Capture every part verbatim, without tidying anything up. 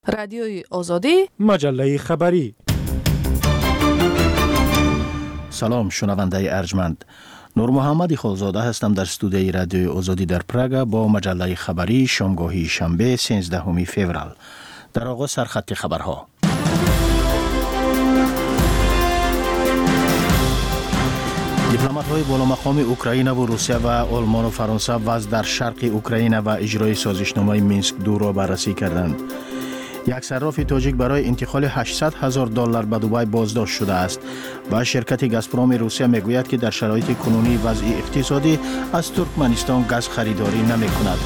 رادیوی آزادی، مجله خبری. سلام شنونده ارجمند. نور محمد خالزاده هستم در استودیوی رادیوی آزادی در پراگ با مجله خبری شامگاهی شنبه سیزدهم فوریه. در آغاز سرخط خبرها. دیپلمات‌های بالا مقام اوکراین و روسیه و آلمان و فرانسه وضع در شرق اوکراین و اجرای سازشنامه مینسک دو را بررسی کردند. یک صراف تاجیک برای انتقال هشتصد هزار دلار به دبی بازداشت شده است و شرکت گازپروم روسیه میگوید که در شرایط کنونی وضع اقتصادی از ترکمنستان گاز خریداری نمی کند.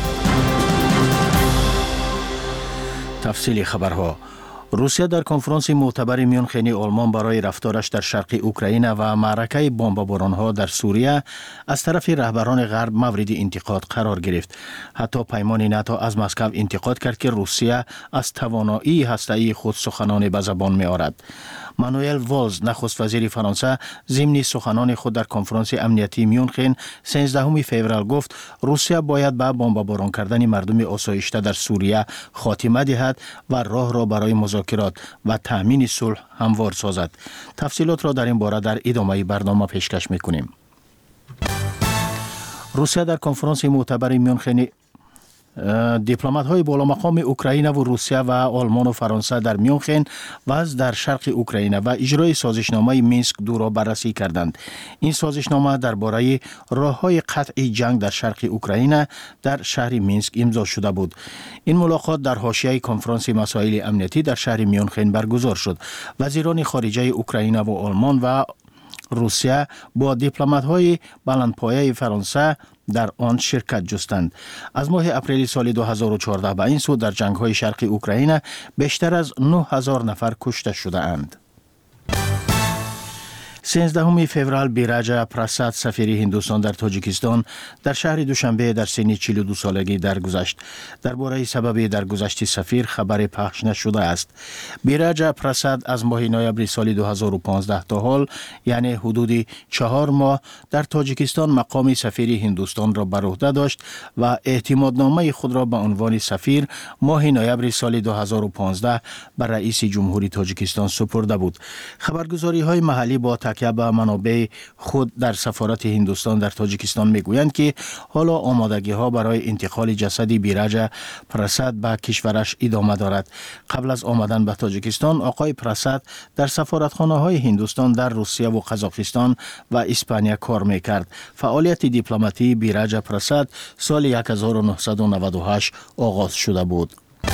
تفصیل خبرها. روسیه در کنفرانس معتبر میونخن آلمان برای رفتارش در شرق اوکراین و معرکه بمباران‌ها در سوریه از طرف رهبران غرب مورد انتقاد قرار گرفت. حتی پیمان ناتو از مسکو انتقاد کرد که روسیه از توانایی هسته‌ای خود سخنان به زبان می‌آورد. مانوئل والز نخست وزیر فرانسه ضمن سخنان خود در کنفرانس امنیتی میونخن سیزدهم فوریه گفت روسیه باید به بمباران کردن مردم آسایشته در سوریه خاتمه دهد و راه را برای مذاکرات و تامین صلح هموار سازد. تفصیلات را در این باره در ادامه برنامه پیشکش می‌کنیم. روسیه در کنفرانس معتبر میونخن دیپلمات‌های بالا مقام اوکراین و روسیه و آلمان و فرانسه در میونخن وضع در شرق اوکراین و اجرای سازشنامه مینسک دو را بررسی کردند. این سازشنامه درباره راه‌های قطع جنگ در شرق اوکراین در شهر مینسک امضا شده بود. این ملاقات در حاشیه کنفرانس مسائل امنیتی در شهر میونخن برگزار شد. وزیران خارجه اوکراین و آلمان و روسیه با دیپلمات‌های بلندپایه فرانسه در آن شرکت جستند. از ماه اپریل سال دو هزار و چهارده به این سو در جنگ‌های شرق اوکراین بیشتر از نه هزار نفر کشته شده اند. سیزدهم فوریه بیراج پراساد سفیر هندوستان در تاجیکستان در شهر دوشنبه در سن چهل و دو سالگی درگذشت. درباره سبب درگذشت سفیر خبر پخش نشده است. بیراج پراساد از ماه نوامبر سال دو هزار و پانزده تا حال یعنی حدود چهار ماه در تاجیکستان مقام سفیر هندوستان را بر عهده داشت و اعتمادنامه خود را به عنوان سفیر ماه نوامبر سال دو هزار و پانزده بر رئیس جمهوری تاجیکستان سپرده بود. خبرگزاری‌های محلی با تکیه به منابع خود در سفارت هندوستان در تاجیکستان میگویند که حالا آمادگی ها برای انتقال جسد بیراج پراساد به کشورش ادامه دارد. قبل از آمدن به تاجیکستان آقای پراساد در سفارتخانه های هندوستان در روسیه و قزاقستان و اسپانیا کار میکرد. فعالیت دیپلماتی بیراج پراساد سال هزار و نهصد و نود و هشت آغاز شده بود.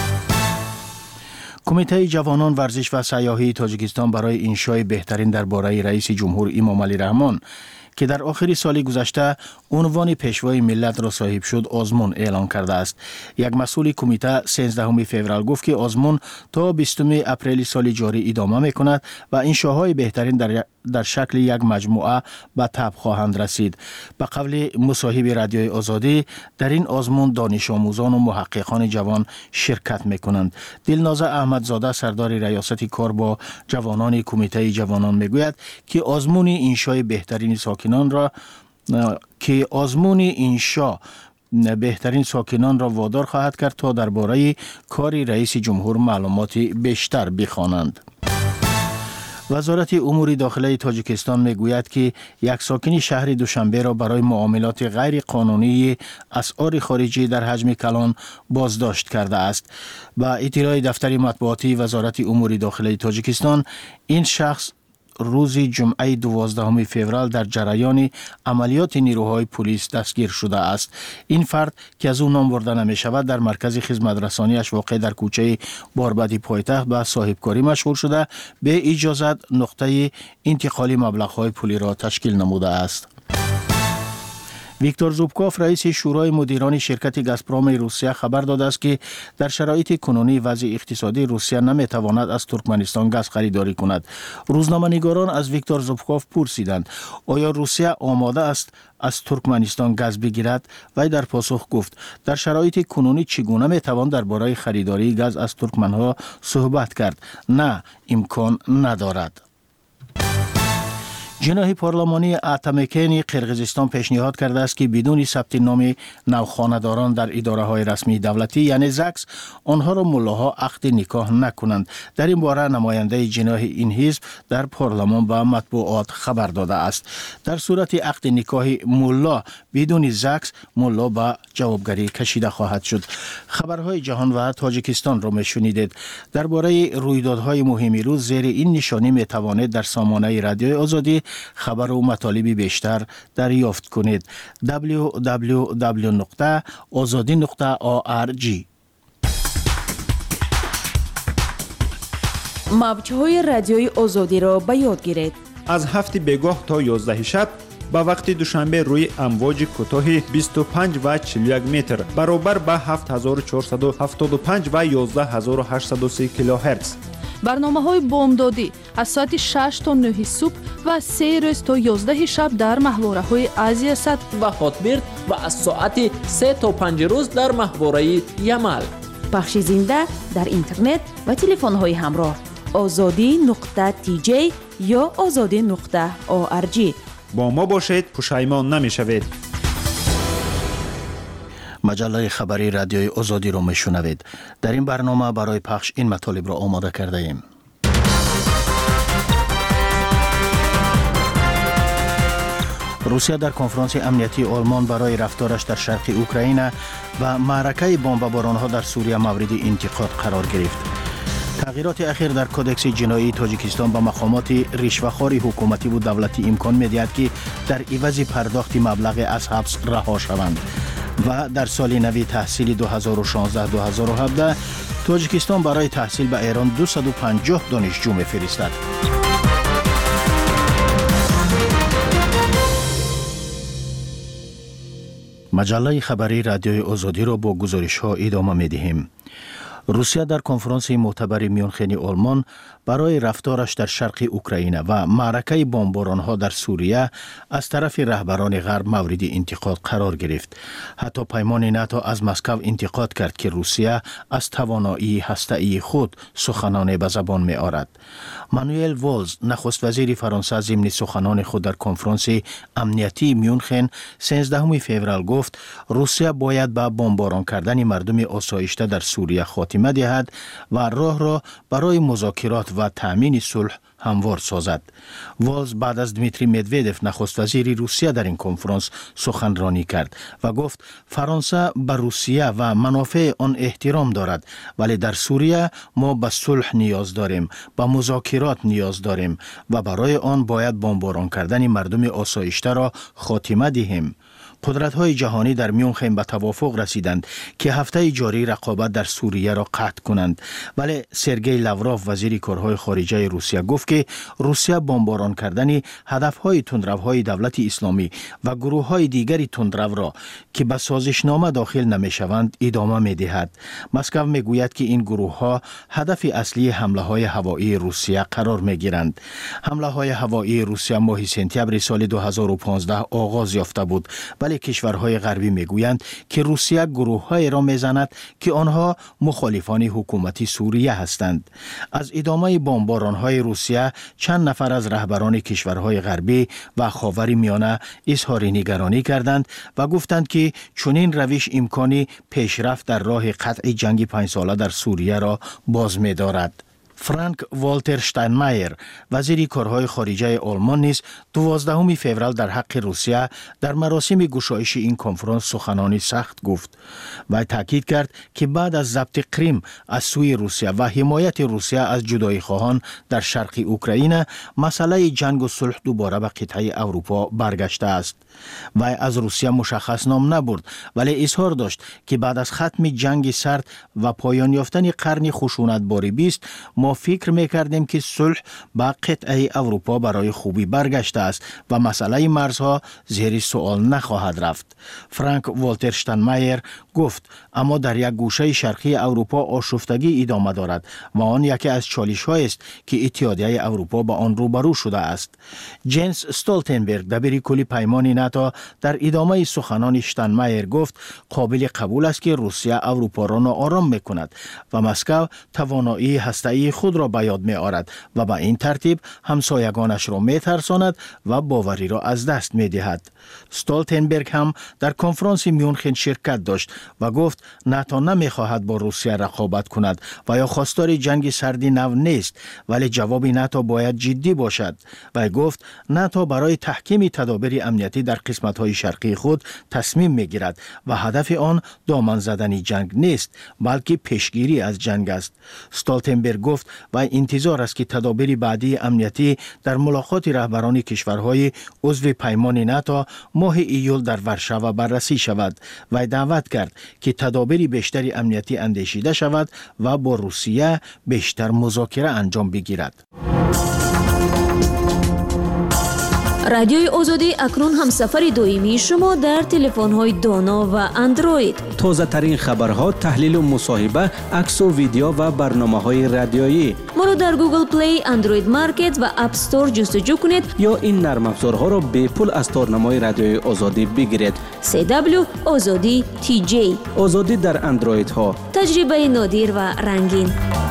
کمیته جوانان ورزش و سیاحی تاجیکستان برای انشای بهترین درباره رئیس جمهور امام علی رحمان که در آخر سال گذشته عنوان پیشوای ملت را صاحب شد آزمون اعلان کرده است. یک مسئول کمیته سیزدهم فوریه گفت که آزمون تا بیستم اپریل سال جاری ادامه میکند و انشاهای بهترین در در شکل یک مجموعه به تب خواهند رسید. به قول مصاحب رادیوی آزادی در این آزمون دانش آموزان و محققان جوان شرکت میکنند. دلنازه احمدزاده سردار ریاست کار با جوانان کمیته جوانان میگوید که آزمون انشای بهترین ساکنان را که آزمون انشا بهترین ساکنان را وادار خواهد کرد تا درباره کار رئیس جمهور معلومات بیشتر بخوانند. وزارت امور داخلی تاجیکستان میگوید که یک ساکن شهر دوشنبه را برای معاملات غیر قانونی اسعار خارجی در حجم کلان بازداشت کرده است. با اطلاع دفتر مطبوعاتی وزارت امور داخلی تاجیکستان این شخص روز جمعه دوازدهم فوریه در جریان عملیات نیروهای پلیس دستگیر شده است. این فرد که از او نام برده نمی شود در مرکز خدمت رسانیش واقع در کوچه باربدی پایتخت به صاحبکاری مشغول شده به اجازت نقطه انتقال مبلغ‌های پولی را تشکیل نموده است. ویکتور زوبکوف رئیس شورای مدیران شرکت گازپروم روسیه خبر داده است که در شرایط کنونی وضع اقتصادی روسیه نمیتواند از ترکمنستان گاز خریداری کند. روزنامه‌نگاران از ویکتور زوبکوف پرسیدند آیا روسیه آماده است از ترکمنستان گاز بگیرد؟ وی در پاسخ گفت در شرایط کنونی چگونه میتوان درباره خریداری گاز از ترکمنها صحبت کرد؟ نه، امکان ندارد. جناح پارلمانی اتمکن قرقیزستان پیشنهاد کرده است که بدون ثبت نام نوخانه‌داران در اداره‌های رسمی دولتی یعنی زکس آنها را ملاها عقد نکاح نکنند. در این باره نماینده جناح این حزب در پارلمان به مطبوعات خبر داده است. در صورت عقد نکاح ملا بدون زکس ملا به جوابگری کشیده خواهد شد. خبرهای جهان و تاجیکستان را میشنیدید. درباره رویدادهای مهم روز زیر این نشانی میتوانید در سامانه رادیوی آزادی خبر و مطالب بیشتر دریافت کنید. دبلیو دبلیو دبلیو نقطه آزادی نقطه او آر جی. موج‌های رادیوی آزادی را به یاد گیرید. از هفت بگاه تا یازده شب با وقت دوشنبه روی امواج کوتاه بیست و پنج و چهل و یک متر برابر با هفت هزار و چهارصد و هفتاد و پنج و یازده هزار و هشتصد و سه کیلوهرتز. برنامه‌های بامدادی از ساعت شش تا نه صبح و سه روز تا یازده شب در ماهواره‌های آسیا صد و هاتبرد و از ساعت سه تا پنج روز در ماهواره یمل. پخش زنده در اینترنت و تلفن‌های همراه آزادی نقطه تی جی یا آزادی نقطه او آر جی. با ما باشید، پشیمان نمی‌شوید. مجله خبری رادیوی آزادی را میشنوید. در این برنامه برای پخش این مطالب را آماده کرده ایم. روسیه در کنفرانس امنیتی آلمان برای رفتارش در شرق اوکراین و معرکه بمباران‌ها در سوریه مورد انتقاد قرار گرفت. تغییرات اخیر در کدکس جنایی تاجیکستان به مقامات رشوه‌خواری حکومتی و دولتی امکان می‌دهد که در عوض پرداخت مبلغ از حبس رها شوند. و در سال نوی تحصیل دو هزار و شانزده دو هزار و هفده تاجیکستان برای تحصیل به ایران دویست و پنجاه دانشجو می‌فرستد. مجله خبری رادیوی آزادی را با گزارش‌ها ادامه می‌دهیم. روسیه در کنفرانس معتبر میونخن آلمان برای رفتارش در شرق اوکراین و معرکه بمباران‌ها در سوریه از طرف رهبران غرب مورد انتقاد قرار گرفت. حتی پیمان ناتو از مسکو انتقاد کرد که روسیه از توانایی هسته‌ای خود سخنان به زبان می آورد. مانوئل والز نخست وزیر فرانسه ضمن سخنان خود در کنفرانس امنیتی میونخن سیزدهم فوریه گفت روسیه باید به بمباران کردن مردم آسایشته در سوریه خاتمه دهد و راه را برای مذاکرات و تامین صلح هموار سازد. والز بعد از دمیتری مدودف نخست وزیر روسیه در این کنفرانس سخنرانی کرد و گفت فرانسه به روسیه و منافع آن احترام دارد، ولی در سوریه ما به صلح نیاز داریم، به مذاکرات نیاز داریم و برای آن باید بمباران کردن مردم آسایشته را خاتمه دهیم. قدرت‌های جهانی در میونخن به توافق رسیدند که هفته جاری رقابت در سوریه را قطع کنند، ولی سرگئی لاوروف وزیر کارهای خارجه روسیه گفت که روسیه بمباران کردن هدف‌های تندروهای دولت اسلامی و گروه‌های دیگری تندرو را که به سازشنامه داخل نمی‌شوند ادامه می‌دهد. مسکو می‌گوید که این گروه‌ها هدف اصلی حمله‌های هوایی روسیه قرار می‌گیرند. حمله‌های هوایی روسیه ماه سپتامبر سال دو هزار و پانزده آغاز یافته بود، ولی کشورهای غربی میگویند که روسیه گروه‌های را میزند که آنها مخالفان حکومت سوریه هستند. از ادامه بمباران‌های روسیه چند نفر از رهبران کشورهای غربی و خاورمیانه اظهار نگرانی کردند و گفتند که چنین روش امکانی پیشرفت در راه قطع جنگ پنج ساله در سوریه را باز می‌دارد. فرانک والتر شتاینمایر وزیر کارهای خارجه آلمان نیز دوازدهم فوریه در حق روسیه در مراسم گشایش این کنفرانس سخنانی سخت گفت و تاکید کرد که بعد از ضبط کریم از سوی روسیه و حمایت روسیه از جدایی خواهان در شرق اوکراین مسئله جنگ و صلح دوباره به قطعه اروپا برگشته است. و از روسیه مشخص نام نبرد، ولی اظهار داشت که بعد از ختم جنگ سرد و پایان یافتن قرن خشونتبار بیست ما فکر میکردیم که صلح به قطعه اروپا برای خوبی برگشته است و مسئله مرزها زیر سوال نخواهد رفت. فرانک والتر شتاینمایر گفت اما در یک گوشه شرقی اروپا آشفتگی ادامه دارد و آن یکی از چالش‌هایی است که اتحادیه اروپا با آن روبرو شده است. جنس استولتنبرگ دبیر کل پیمان ناتو در ادامه سخنان شتاینمایر گفت قابل قبول است که روسیه اروپا را ناآرام میکند و مسکو توانایی هسته‌ای خود را به یاد می آورد و به این ترتیب همسایگانش را می ترساند و باوری را از دست می دهد. استولتنبرگ هم در کنفرانس میونخن شرکت داشت و گفت ناتو نمی خواهد با روسیه رقابت کند و یا خواستار جنگ سردی نو نیست، ولی جواب ناتو باید جدی باشد. و گفت ناتو برای تحکیم تدابیر امنیتی در قسمت‌های شرقی خود تصمیم می‌گیرد و هدف آن دامن زدن جنگ نیست، بلکه پیشگیری از جنگ است. استولتنبرگ گفت و انتظار است که تدابیر بعدی امنیتی در ملاقات رهبران کشورهای عضو پیمان ناتو ماه ایول در ورشاو بررسی شود و دعوت کرد که تدابیر بیشتری امنیتی اندیشیده شود و با روسیه بیشتر مذاکره انجام بگیرد. رادیوی آزادی اکنون همسفر دائمی شما در تلفن‌های دانا و اندروید. تازه ترین خبرها، تحلیل و مصاحبه، عکس و ویدیو و برنامه‌های رادیویی. ما را در گوگل پلی، اندروید مارکت و اپ استور جستجو کنید یا این نرم افزارها را به پول از تارنمای رادیوی آزادی بگیرید. سی دبلیو آزادی تی جی. آزادی در اندروید ها. تجربه نادر و رنگین.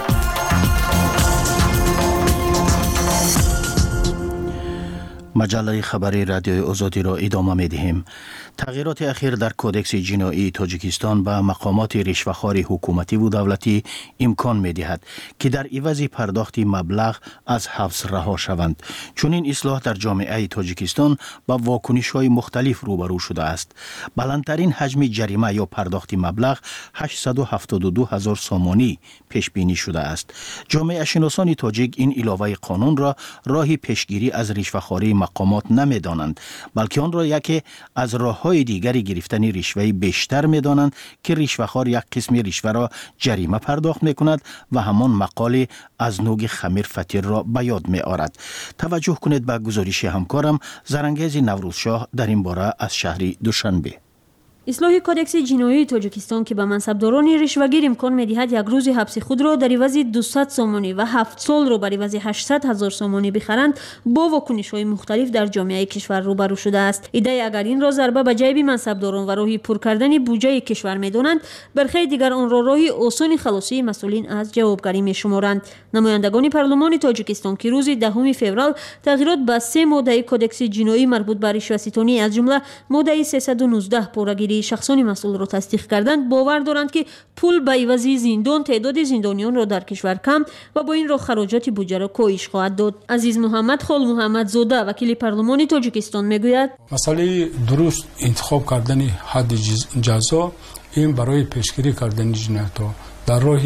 مجله خبری رادیوی آزادی را ادامه می دهیم. تغییرات اخیر در کودکس جنایی تاجیکستان به مقامات رشوه‌خوار حکومتی و دولتی امکان می دهد که در عوض پرداخت مبلغ از حبس رها شوند. چون این اصلاح در جامعه تاجیکستان با واکنش‌های مختلف روبرو شده است. بلندترین حجم جریمه یا پرداخت مبلغ هشتصد و هفتاد و دو هزار سامانی پیش بینی شده است. جامعه شناسان تاجیک این علاوه قانون را راه پیشگیری از رشوه‌خواری مقامات نمی دانند، بلکه آن را یکی از راه‌های دیگری گرفتن رشوه بیشتر می دانند که رشوه‌خوار یک قسم رشوه را جریمه پرداخت می کند و همان مقاله از نوگ خمیر فطیر را به یاد می آورد. توجه کنید به گزارش همکارم زرنگیز نوروزشاه در این باره از شهر دوشنبه. اصلاح کودکس جنایی تاجیکستان که به منصبداران رشوه‌گیر امکان می‌دهد یک روز حبس خود را در عوض دویست سامانی و هفت سال را بر عوض هشتصد هزار سامانی بخرند، با واکنش‌های مختلف در جامعه کشور روبرو شده است. ایده اگر این را ضربه به جیب منصبداران و راهی پر کردن بودجه کشور می‌دانند، برخی دیگر آن را راهی آسان خلاصی مسئولین از جوابگری می‌شمارند. نمایندگان پارلمان تاجیکستان که روز دهم فوریه تغییرات به سه ماده کودکس جنایی مربوط به رشوه‌ستانی از جمله ماده سیصد و نوزده پورگیری شخصان مسئول را تصدیق کردند، باور دارند که پول به عوض زندان تعداد زندانیان را در کشور کم و با این را خراجات بودجه را کاهش خواهد داد. عزیز محمد خال محمد زاده وکیل پارلمان تاجیکستان میگوید مسئله درست انتخاب کردن حد جزا این برای پیشگیری کردن جنایت‌ها در راه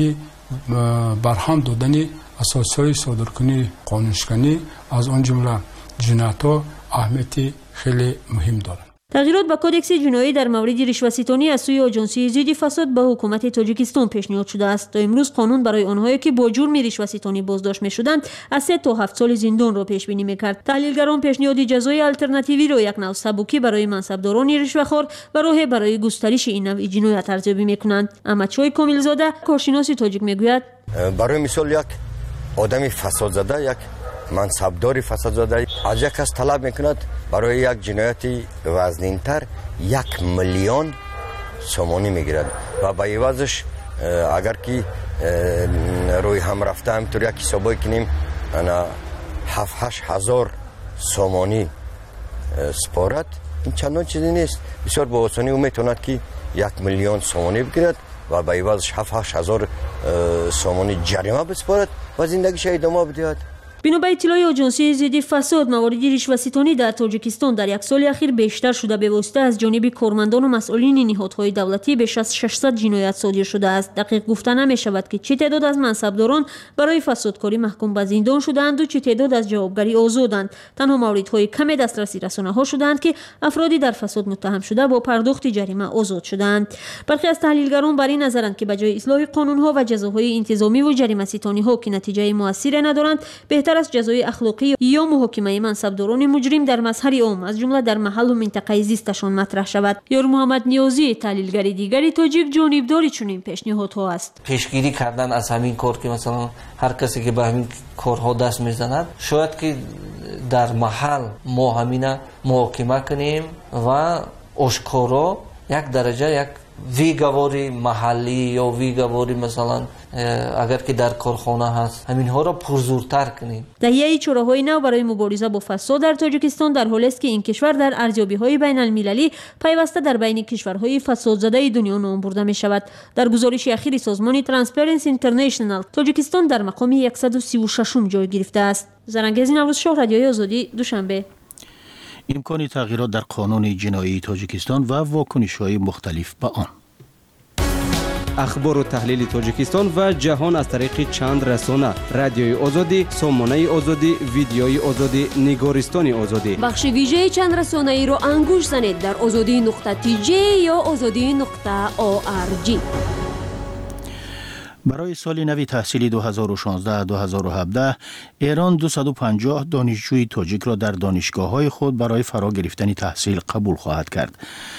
برهم دادن اساسهای صادرکنی قانونشکنی از آن جمله جنایت‌ها اهمیت خیلی مهم دارد. تغییرات به کودکس جنایی در مورد رشوه‌ستانی از سوی آژانسی ضد فساد به حکومت تاجیکستان پیشنهاد شده است. تا امروز قانون برای آنهایی که با جرم رشوه‌ستانی بازداشت می‌شدند از سه تا هفت سال زندان را پیش بینی می‌کرد. تحلیلگران پیشنهاد جزای آلترناتیوی را یک نوع سبکی برای منصبداران رشوه‌خوار و راه برای گسترش این نوع جنایت ارزیابی می‌کنند. احمدشاه کاملزاده کارشناس تاجیک می‌گوید برای مثال یک آدم فساد زده، یک منصبدار فساد زده از یک کس طلب میکند برای یک جنایتی وزنین‌تر یک میلیون سومانی میگیرد و با عوضش اگر که روی هم رفته همینطور یک حسابایی کنیم انا هفت هشت هزار سومانی سپارد، این چندان چیزی نیست. بسیار با آسانی او میتوند که یک میلیون سومانی بگیرد و با عوضش هفت هشت هزار سومانی جریمه بسپارد و زندگیش ادامه بدهد. بنا به اطلاع آژانسی ضد فساد، موارد رشوه‌ستانی در تاجیکستان در یک سال اخیر بیشتر شده به واسطه از جانب کارمندان و مسئولین نهادهای دولتی بیش از ششصد جنایت صادر شده است. دقیق گفته نمی شود که چه تعداد از منصبداران برای فسادکاری محکوم به زندان شدند و چه تعداد از جوابگری آزادند. تنها موردهای کم دسترسی رسانه‌ها شدند که افرادی در فساد متهم شده با پرداخت جریمه آزاد شدند. برخی از تحلیلگران بر این نظرند که بجای اصلاح قانون‌ها و جزاهای انتظامی و جریمه‌ستانی‌ها که نتیجه موثری ندارند، بهتر است جزای اخلاقی یا محاکمه منصبداران مجرم در مظهر عام از جمله در محل و منطقه زیستشان مطرح شود. یار محمد نیازی تحلیلگر دیگری تاجیک جانبداری چنین پیشنهادها است. پیشگیری کردن از همین کار که مثلا هر کسی که به همین کارها دست میزند شاید که در محل ما همینا محاکمه کنیم و آشکارا یک درجه یک ویگواری محلی یا ویگواری مثلا اگر که در کارخانه هست همین ها را پرزورتر کنیم. تهیه چراهای نو برای مبارزه با فساد در تاجیکستان در حالی است که این کشور در ارزیابی‌های بین المللی پیوسته در بین کشورهای فسادزده دنیا نام برده می شود. در گزارش اخیر سازمان ترانسپرنسی اینترنشنال تاجیکستان در مقام صد و سی و شش جای گرفته است. زرنگزی نوروز شاه، رادیوی آزادی، دوشنبه. امکان تغییرات در قانون جنایی تاجیکستان و واکنش‌های مختلف به آن. اخبار و تحلیل تاجیکستان و جهان از طریق چند رسانه: رادیوی آزادی، سامانه آزادی، ویدیوی آزادی، نگارستان آزادی. بخش ویژه چند رسانه ای را انگوش زنید در آزادی نقطه تی جی یا آزادی نقطه او آر جی. برای سال نوی تحصیلی دو هزار و شانزده دو هزار و هفده ایران دویست و پنجاه دانشجوی تاجیک را در دانشگاه‌های خود برای فرا گرفتن تحصیل قبول خواهد کرد.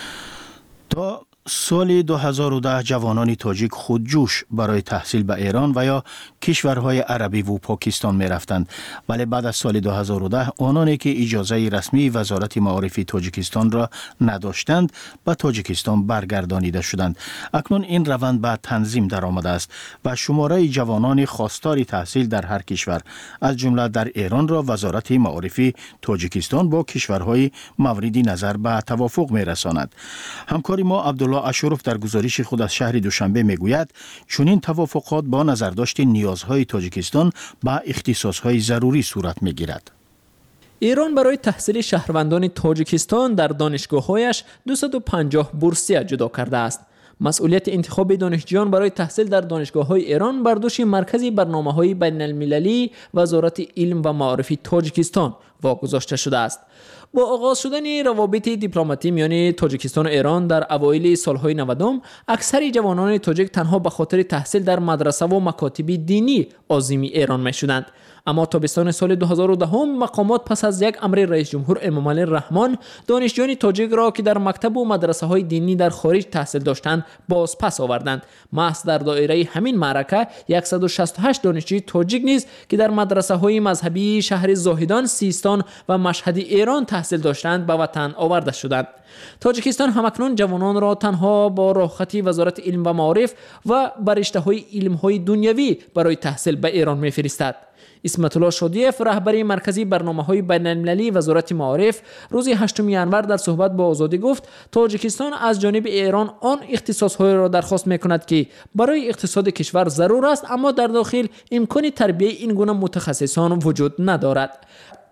تا سال دو هزار و ده جوانان تاجیک خودجوش برای تحصیل به ایران و یا کشورهای عربی و پاکستان می رفتند، ولی بعد از سال دو هزار و ده آنانی که اجازه رسمی وزارت معارف تاجیکستان را نداشتند به تاجیکستان برگردانیده شدند. اکنون این روند به تنظیم در آمده است و شماره جوانان خواستار تحصیل در هر کشور از جمله در ایران را وزارت معارف تاجیکستان با کشورهای مورد نظر به توافق می رساند. همکاری ما عبدالله اشرف در گزارش خود از شهر دوشنبه میگوید چنین توافقات با نظرداشت نیازهای تاجیکستان به اختصاصهای ضروری صورت میگیرد. ایران برای تحصیل شهروندان تاجیکستان در دانشگاه‌هایش دویست و پنجاه بورسیه جدا کرده است. مسئولیت انتخاب دانشجویان برای تحصیل در دانشگاه‌های ایران بر دوش مرکز برنامه‌های بین‌المللی وزارت علم و معارف تاجیکستان واگذاشته شده است. با آغاز شدن روابط دیپلماتی میان تاجیکستان و ایران در اوایل سالهای نود، اکثر جوانان تاجیک تنها به خاطر تحصیل در مدرسه و مکاتب دینی عازم ایران میشدند. اما تابستان سال دو هزار و ده مقامات پس از یک امر رئیس جمهور امامعلی رحمان دانشجویان تاجیک را که در مکتب و مدرسه های دینی در خارج تحصیل داشتند باز پس آوردند. محض در دایره همین معرکه صد و شصت و هشت دانشجوی تاجیک نیز که در مدرسه های مذهبی شهر زاهدان، سیستان و مشهد ایران تحصیل داشتند به وطن آورده شدند. تاجیکستان همکنون جوانان را تنها با راهخطی وزارت علم و معارف و برشته‌های علم‌های دنیوی برای تحصیل به ایران می‌فرستد. اسمت الله شادیف رهبر مرکزی برنامه‌های بین‌المللی وزارت معارف روز هشتم ژانویه در صحبت با آزادی گفت تاجیکستان از جانب ایران آن اختصاص‌های را درخواست می‌کند که برای اقتصاد کشور ضرور است، اما در داخل امکان تربیت این گونه متخصصان وجود ندارد.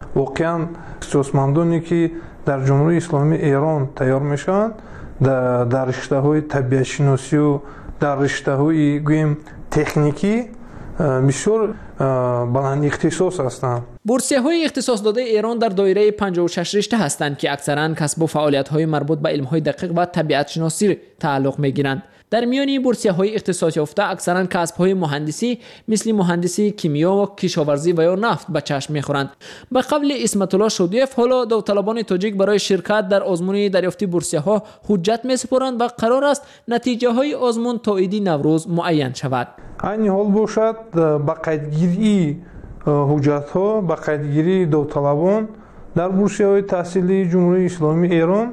واقعا اختصاصمندانی که در جمهوری اسلامی ایران تیار میشن در, در رشته‌های طبیعت شناسی و در رشته‌های گویم تکنیکی بسیار بلند اختصاص هستند. بورسیه‌های اختصاص داده ایران در دایره پنجاه و شش رشته هستند که اکثراً کسب و فعالیت‌های مربوط به علم‌های دقیق و طبیعت شناسی تعلق می‌گیرند. در میان این بورسیه‌های اختصاص یافته اکثراً کسب‌های مهندسی مثل مهندسی کیمیا و کشاورزی و یا نفت به چشم می‌خورند. به قول اسمت الله شادیف حالا داوطلبان تاجیک برای شرکت در آزمون دریافتی بورسیه‌ها حجت می‌سپارند و قرار است نتیجه‌های آزمون تا عید نوروز معین شود. این حال باشد با قیدگیری حجت‌ها با قیدگیری داوطلبان در بورسیه‌های تحصیلی جمهوری اسلامی ایران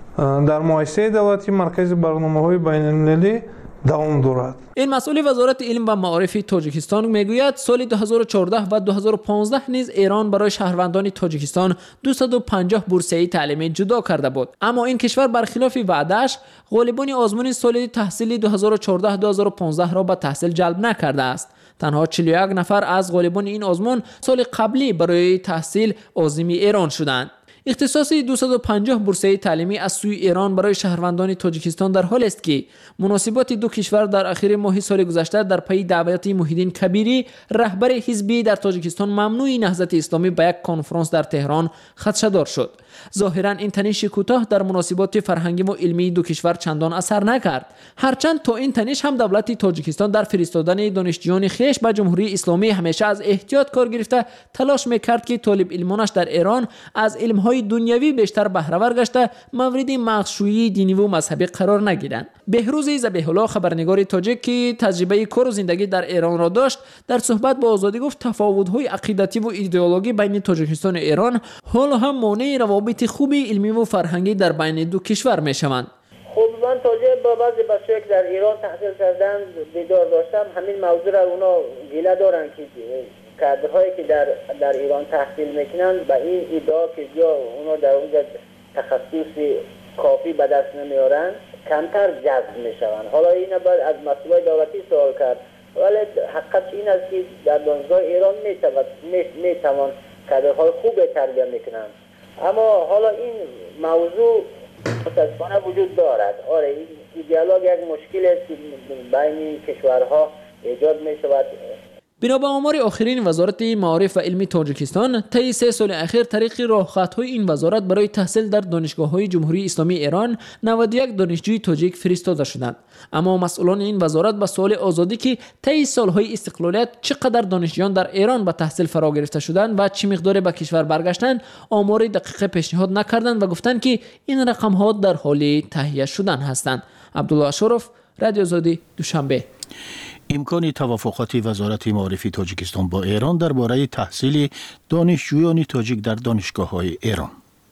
در مؤسسه دولتی مرکز برنامه‌های بین‌المللی دوام دارد. این مسئول وزارت علم و معارف تاجیکستان میگوید سال دو هزار و چهارده و دو هزار و پانزده نیز ایران برای شهروندان تاجیکستان دویست و پنجاه بورسیه تعلیمی جدا کرده بود، اما این کشور برخلاف وعده‌اش غالبان آزمون سال تحصیلی دو هزار و چهارده دو هزار و پانزده را به تحصیل جلب نکرده است. تنها چهل و یک نفر از غالبان این آزمون سال قبلی برای تحصیل عازم ایران شدند. اختصاص دویست و پنجاه بورسیه تعلیمی از سوی ایران برای شهروندان تاجیکستان در حال است که مناسبات دو کشور در اخیر ماه سال گذشته در پی دعوت محیدین کبیری رهبر حزبی در تاجیکستان ممنوع نهضت اسلامی به یک کنفرانس در تهران خدشه‌دار شد. ظاهرا این تنش کوتاه در مناسبات فرهنگی و علمی دو کشور چندان اثر نکرد، هرچند تا این تنش هم دولت تاجیکستان در فرستادن دانشجویان خویش به جمهوری اسلامی همیشه از احتیاط کار گرفته تلاش میکرد که طالب علمانش در ایران از علمهای دنیوی بیشتر بهره ور گشته مورد مغزشویی دینی و مذهبی قرار نگیرند. بهروز ذبیح الله خبرنگار تاجیک که تجربه کار و زندگی در ایران را داشت در صحبت با آزادی گفت تفاوت‌های عقیدتی و ایدئولوژی بین تاجیکستان و ایران حالا هم مانع روابط خوبی علمی و فرهنگی در بین دو کشور میشوند. خب من تاجر با بعضی بچه‌ای که در ایران تحصیل کردن دیدار داشتم، همین موضوع را اونا گله دارن که کادرهایی که در در ایران تحصیل میکنن با این ادعا که یا اونا در اونجا تخصص کافی به دست نمیارن کمتر جذب میشوند. حالا این باید از مسئولای دولتی سوال کرد، ولی حقیقت این است که در دانشگاه ایران میتوان کادرهای خوب تربیت میکنن، اما حالا این موضوع متاسفانه وجود دارد. آره این دیالوگ یک مشکل است که بین کشورها ایجاد میشود. بنا به آمار آخرین وزارت معارف و علم تاجیکستان، طی سه سال اخیر طریق راهخطهای این وزارت برای تحصیل در دانشگاه‌های جمهوری اسلامی ایران نود و یک دانشجوی تاجیک فرستاده شدند. اما مسئولان این وزارت به سوال آزادی که طی سالهای استقلالیت چقدر دانشجویان در ایران به تحصیل فرا گرفته شدند و چه مقدار به کشور برگشتند، آمار دقیق پیشنهاد نکردند و گفتند که این رقم‌ها در حال تهیه شدن هستند. عبدالله اشرف، رادیو آزادی، دوشنبه. امکان توافقات وزارت معارف تاجیکستان با ایران درباره تحصیل دانشجویان تاجیک در دانشگاه‌های ایران.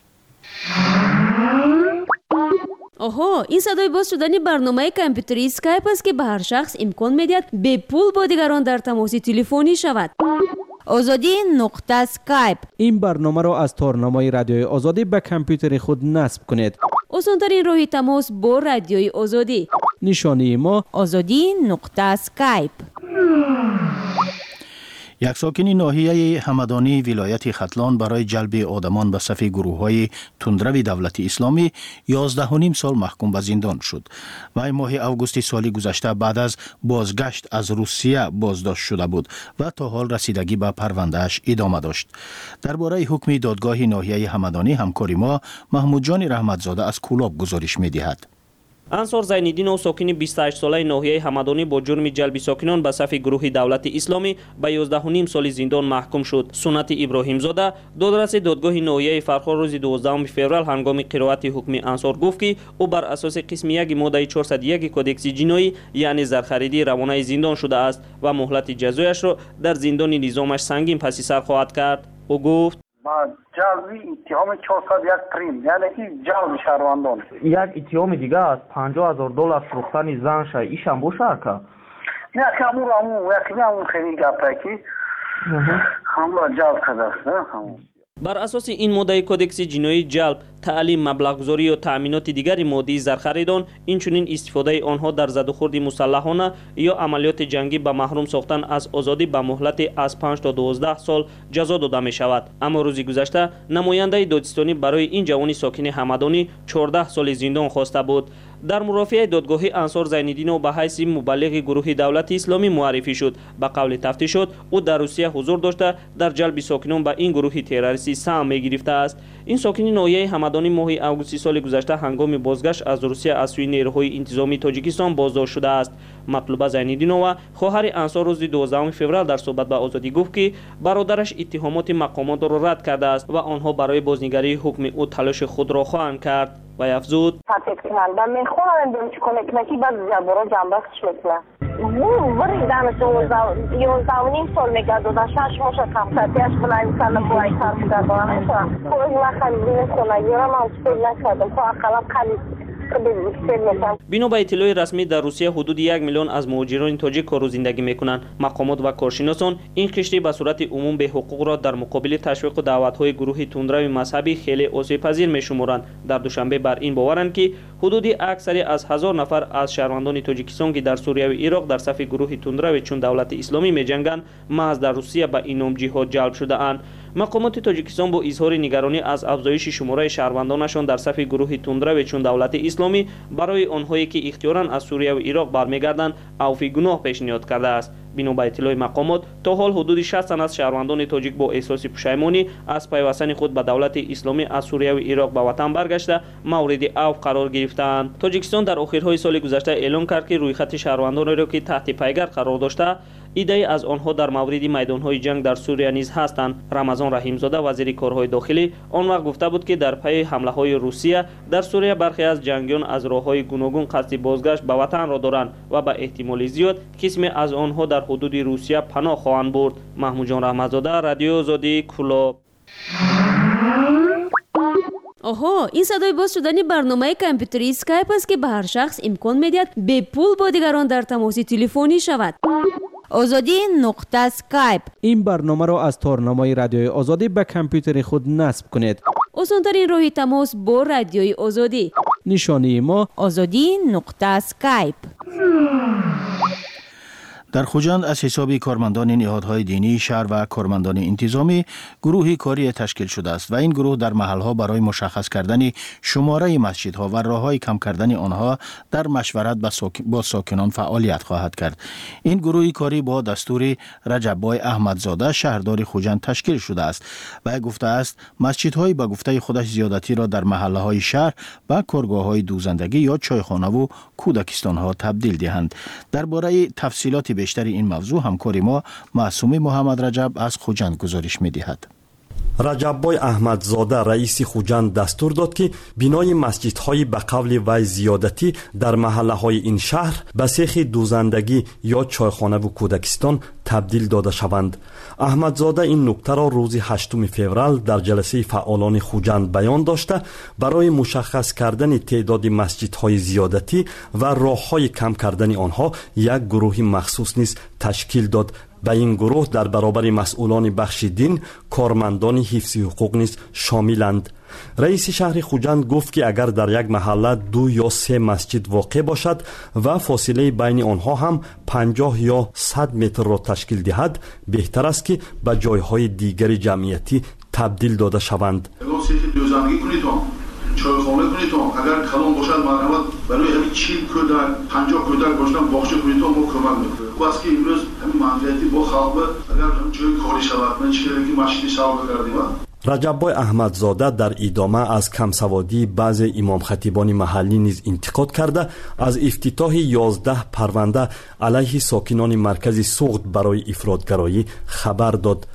آها، این صدای باز شدن برنامه کامپیوتری اسکایپ است که به هر شخص امکان می‌دهد به پول با دیگران در تماس تلفنی شود. آزادی نقطه اسکایپ. این برنامه را از تارنمای رادیوی آزادی به کامپیوتر خود نصب کنید. آسان‌ترین راه تماس با رادیوی آزادی. نشانی ما آزادی نقطه اسکایپ. یک ساکن ناحیه همدانی ولایت ختلان برای جلب آدمان به صف گروه‌های تندرو دولت اسلامی یازده و نیم سال محکوم به زندان شد. وی ماه اوگوست سال گذشته بعد از بازگشت از روسیه بازداشت شده بود و تا حال رسیدگی به پروندهش ادامه داشت. درباره حکم دادگاه ناحیه همدانی همکار ما محمود جان رحمتزاده از کولاب گزارش می‌دهد. انصار زین‌الدین او ساکن بیست و هشت ساله ناحیه همدانی با جرم جلب ساکنان به صف گروه دولت اسلامی به یازده و نیم سال زندان محکوم شد. سنت ابراهیم زاده، دادرس دادگاه ناحیه فرخار روز دوازدهم فوریه هنگام قرائت حکم انصار گفت که او بر اساس قسم یک ماده چهارصد و یک کدکس جنایی یعنی زرخریدی روانه زندان شده است و مهلت جزایش را در زندان نظامش سنگین پس سر خواهد کرد. او گفت با جلبی اتهام چهارصد و یک پریم یعنی که جلب شهروندان یک اتهام دیگه از پنجاه هزار دلار فروختن زنش ایشان بوشه که نه کامو رامو یکی همون خیلی گپه که همون جلب کرده همون. بر اساس این ماده کدکس جنایی جلب، تعلیم، مبلغ‌گذاری و تأمینات دیگر مادی زرخریدان، اینچنین استفاده آنها در زدوخورد مسلحانه یا عملیات جنگی به محروم ساختن از آزادی به مهلت از پنج تا دوازده سال جزا داده می شود. اما روزی گذشته نماینده دادستانی برای این جوان ساکن همدانی چهارده سال زندان خواسته بود. در مرافعه دادگاهی انصار زین‌الدین او به حیث مبلغ گروه دولت اسلامی معرفی شد. به قول تفتیشات او در روسیه حضور داشته در جلب ساکنان به این گروه تروریستی سهم می گرفته است. این ساکن ناحیه همدانی ماه اوگوست سال گذشته هنگام بازگشت از روسیه از سوی نیروهای انتظامی تاجیکستان بازداشت شده است. مطلوبه زین‌الدین او خواهر انصار روز دوازدهم فوریه در صحبت با آزادی گفت که برادرش اتهامات مقامات را رد کرده است و آنها برای بازنگری حکم او تلاش خود را خواهند کرد. و افزود من میخوام دانش کنکمکی بعد جبرا جنبش میکنه او وری دانش او یازده و نیم سال میگه دو شش ماه کم تاتیاش بلای میکنه بوای کار میکنه خود ما خیلی کنه یارم از فکر نکردم تو اقلا خیلی بنا به اطلاع رسمی در روسیه حدود یک میلیون از مهاجران تاجیک کار و زندگی میکنند. مقامات و کارشناسان این کشتی به صورت عموم به حقوق را در مقابل تشویق و دعوت‌های گروه تندرو مذهبی خیلی آسیب‌پذیر میشمارند. در دوشنبه بر این باورند که حدود اکثری از هزار نفر از شهروندان تاجیکستان که در سوریه و عراق در صف گروه تندرو چون دولت اسلامی میجنگند محض در روسیه به این نام جهاد جلب شده اند. مقامات تاجیکستان با اظهار نگرانی از افزایش شماره شهروندانشان در صف گروه تندرو چون دولت اسلامی برای آنهایی که اختیاراً از سوریه و عراق برمیگردند عفو گناه پیشنهاد کرده است. بنا به اطلاع مقامات تا حال حدود شصت تن از شهروندان تاجیک با احساس پشیمانی از پیوستن خود به دولت اسلامی از سوریه و عراق به وطن برگشته مورد عفو قرار گرفتند. تاجیکستان در آخرهای سال گذشته اعلام کرد که رویخط شهروندان را که تحت پیگر قرار داشته ایده از آنها در مورد میدانهای جنگ در سوریه نیز هستند. رمضان رحیمزاده وزیر کارهای داخلی آن وقت گفته بود که در پی حمله های روسیه در سوریه برخی از جنگیان از راههای گوناگون قصد بازگشت به وطن را دارند و به احتمال زیاد قسمی از آنها در حدود روسیه پناه خواهند برد. محمود جان رحمتزاده، رادیو آزادی، کولاب. آها، این صدای باز شدن برنامه کامپیوتری اسکایپ است که به هر شخص امکان میدهد به پول با دیگران در تماس تلفنی شود. آزادی نقطه اسکایپ. این برنامه را از تارنمای رادیوی آزادی به کامپیوتر خود نصب کنید. آسان‌ترین راه تماس با رادیوی آزادی. نشانی ما آزادی نقطه اسکایپ. در خوجند از حساب کارمندان نهادهای دینی شهر و کارمندان انتظامی گروهی کاری تشکیل شده است و این گروه در محلها برای مشخص کردن شماره مسجدها و راههای کم کردن آنها در مشورت با ساکنان فعالیت خواهد کرد. این گروهی کاری با دستور رجب بای احمدزاده شهردار خوجند تشکیل شده است و گفته است مسجدهای به گفته خودش زیادتی را در محلهای شهر به کارگاه‌های دوزندگی یا چایخانه و کودکستان‌ها تبدیل دهند. درباره تفصیلات بیشتر این موضوع همکار ما معصوم محمد رجب از خوجند گزارش می‌دهد. رجب‌بای احمدزاده رئیس خوجند دستور داد که بینای مسجدهای به قول وی زیادتی در محله‌های این شهر به سیخ دوزندگی یا چایخانه و کودکستان تبدیل داده شوند. احمدزاده این نکته را روز هشتم فوریه در جلسه فعالان خوجند بیان داشته برای مشخص کردن تعداد مسجدهای زیادتی و راه‌های کم کردن آنها یک گروه مخصوص نیز تشکیل داد. به این گروه در برابر مسئولان بخش دین، کارمندان حفظ حقوق نیز شاملند. رئیس شهر خوجند گفت که اگر در یک محله دو یا سه مسجد واقع باشد و فاصله بین آنها هم پنجاه یا صد متر را تشکیل دهد، بهتر است که به جایهای دیگر جمعیتی تبدیل داده شوند. چایخانه کنید تا اگر کلان باشد مرحمت برای همین چیل کودک پنجاه کودک باشدن باخچه کنید تا ما کمک میکنیم. و از که امروز همین منفعتی با خلق اگر هم جای کاری شود من چیزی که مسجدی سوال کردیم. رجب‌بای احمدزاده در ادامه از کمسوادی بعض امام خطیبان محلی نیز انتقاد کرده از افتتاح یازده پرونده علیه ساکنان مرکز سوخت برای افراطگرایی خبر داد.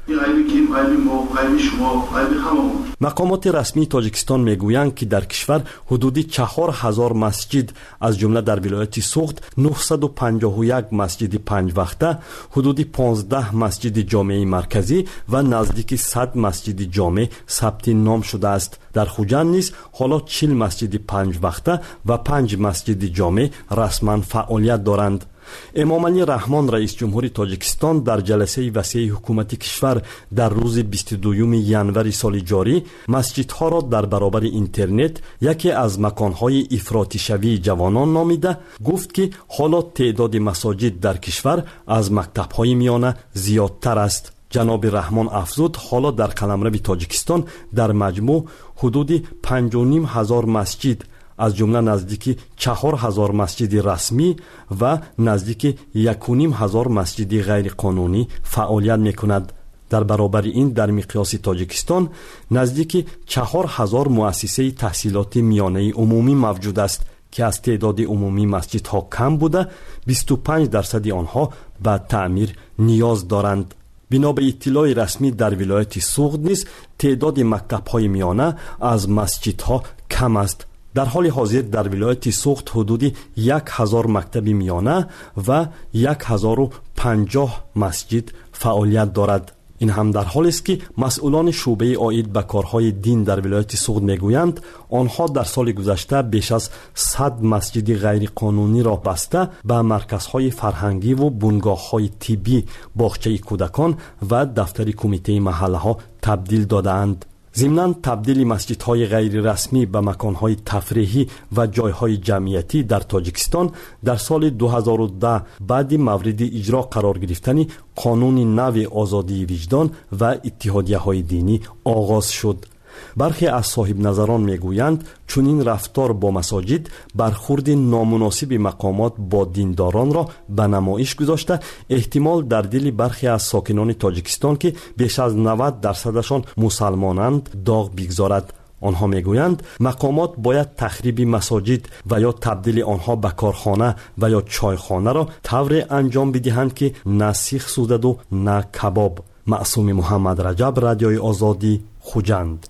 مقامات رسمی تاجیکستان میگویند که در کشور حدود چهار هزار مسجد از جمله در ولایت سوخت نهصد و پنجاه و یک مسجد پنج وقته، حدود پانزده مسجد جامع مرکزی و نزدیک صد مسجد جامع ثبت نام شده است. در خوجند نیز حالا چهل مسجد پنج وقته و پنج مسجد جامع رسما فعالیت دارند. امام علی رحمان رئیس جمهور تاجیکستان در جلسه وسیع حکومت کشور در روز بیست و دوم ژانویه سال جاری مسجدها را در برابر اینترنت یکی از مکانهای افراطی شوی جوانان نامیده گفت که حالا تعداد مساجد در کشور از مکتب‌های میانه زیادتر است. جناب رحمان افزود حالا در قلمرو تاجیکستان در مجموع حدود پنج و نیم هزار مسجد از جمله نزدیک چهار هزار مسجد رسمی و نزدیک یک و نیم هزار مسجد غیر قانونی فعالیت میکند. در برابر این در مقیاس تاجیکستان نزدیک چهار هزار مؤسسه تحصیلات میانه عمومی موجود است که از تعداد عمومی مسجدها کم بوده بیست و پنج درصد آنها به تعمیر نیاز دارند. بنا به اطلاع رسمی در ولایت سوخت نیز تعداد مکتب‌های میانه از مسجدها کم است. در حال حاضر در ولایت سوخت حدود یک هزار مکتب میانه و یک هزار و پنجاه مسجد فعالیت دارد. این هم در حالی است که مسئولان شعبه عاید به کارهای دین در ولایت سوخت میگویند آنها در سال گذشته بیش از صد مسجد غیر قانونی را بسته به مرکزهای فرهنگی و بنگاه‌های طبی، باغچه کودکان و دفتر کمیته محله ها تبدیل دادند. ضمناً تبدیل مسجدهای غیر رسمی به مکانهای تفریحی و جایهای جمعیتی در تاجیکستان در سال دو هزار و ده بعد مورد اجرا قرار گرفتن قانون نو آزادی وجدان و اتحادیه‌های دینی آغاز شد. برخی از صاحب نظران میگویند چون این رفتار با مساجد برخورد نامناسب مقامات با دینداران را به نمایش گذاشته احتمال در دل برخی از ساکنان تاجیکستان که بیش از نود درصدشان مسلمانند داغ بگذارد. آنها میگویند مقامات باید تخریب مساجد و یا تبدیل آنها به کارخانه و یا چایخانه را طور انجام بدهند که نه سیخ سوزد و نه کباب. معصوم محمد رجب، رادیوی آزادی، خوجند.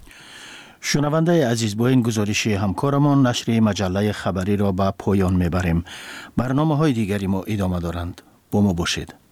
شنونده عزیز، با این گزارش همکارمان نشر مجله خبری را به پایان میبریم. برنامه های دیگری ما ادامه دارند. با ما باشید.